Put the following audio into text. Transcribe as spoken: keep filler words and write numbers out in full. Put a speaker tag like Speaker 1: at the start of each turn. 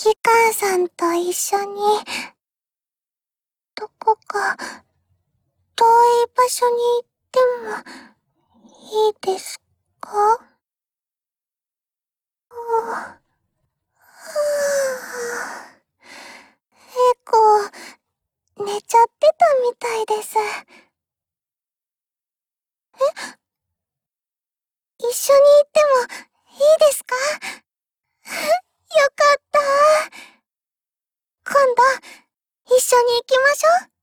Speaker 1: ヒカさんと一緒に、どこか、遠い場所に行っても、いいですか？はぁ、エコ、寝ちゃってたみたいです。え？一緒に行っても、いいですか？よかった。今度、一緒に行きましょう。